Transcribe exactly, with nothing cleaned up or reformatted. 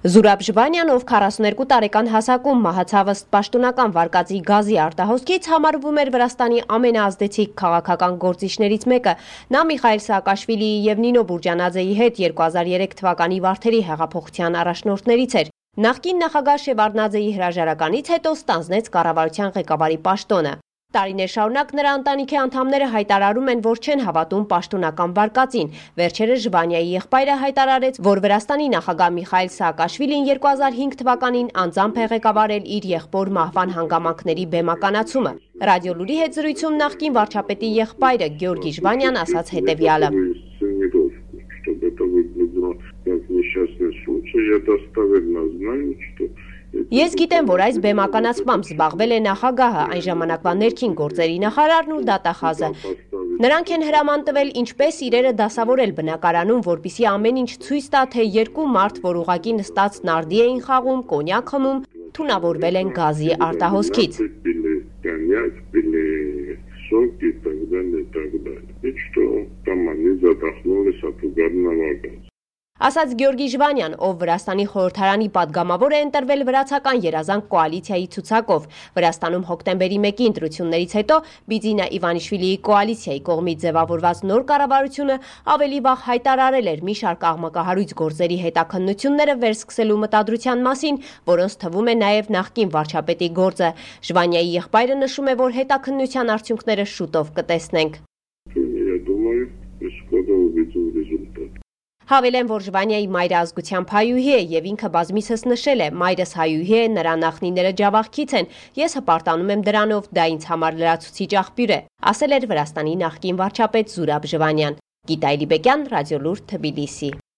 Զուրաբ Ժվանյան, ով քառասուներկու տարեկան հասակում մահացավ ըստ պաշտոնական վարկածի գազի արտահոսքից, համարվում էր Վրաստանի ամենաազդեցիկ քաղաքական գործիչներից մեկը։ Նա Միխայիլ Սաակաշվիլիի և Նինո Բուրջանաձեի հետ երկու հազար երեք թվականի վարդերի հեղափոխության առաջնորդներից էր։ Նախկին նախագահ Շևարդնաձեի հրաժարականից հետո ստանձնեց կառավարության ղեկավարի պաշտոնը։ Տարիներ շարունակ նրա ընտանիքի անդամները հայտարարում են, որ չեն հավատում պաշտոնական վարկածին։ Վերջերս Ժվանյայի եղբայրը հայտարարեց, որ Վրաստանի նախագահ Միխայիլ Սաակաշվիլին երկու հազար հինգ թվականին անձամբ է ղեկավարել իր եղբոր մահվան հանգամանքների բեմականացումը։ Ռադիոլուրի հետ զրույցում նախկին վարչապետի եղբայրը Գեորգի Ժվանյան ասաց հետևյալը. Ես գիտեմ, որ այս բեմականացմամբ զբաղվել է նախագահը, այն ժամանակվա ներքին գործերի նախարարն ու դատախազը։ Նրանք են հրաման տվել ինչպես իրերը դասավորել բնակարանում, որպեսզի ամեն ինչ ցույց տա, թե երկու մարդ, որ ուղղակի նստած նարդի էին խաղում, կոնյակ խմում, թունավորվել են գազի արտահոսքից։ Ասաց Գեորգի Ժվանյան, ով Վրաստանի խորհրդարանի պատգամավոր է ընտրվել վրացական երազանք կոալիցիայի ցուցակով։ Վրաստանում հոկտեմբերի մեկի ընտրություններից հետո Բիձինա Իվանիշվիլիի կոալիցիայի կողմից ձևավորված նոր կառավարությունը ավելի վաղ հայտարարել էր մի շարք աղմկահարույց գործերի հետաքննությունները վերսկսելու մտադրության մասին, որոնց թվում է նաև նախկին վարչապետի գործը։ Ժվանյայի եղբայրը նշում է, որ հետաքննության արդյունքները շուտով կտեսնենք։ Հավելեմ, որ Ժվանյայի մայրը ազգությամբ հայուհի է և ինքը բազմիցս նշել է. «Մայրս հայուհի է, նրա նախնիները ջավախքից են, ես հպարտանում եմ դրանով, դա ինձ համար լրացուցիչ աղբյուր է», ասել էր Վրաստանի նախկին վարչապետ Զուրաբ Ժվանյան։ Գիտա Էլիբեկյան, Ռադիոլուր, Թբիլիսի։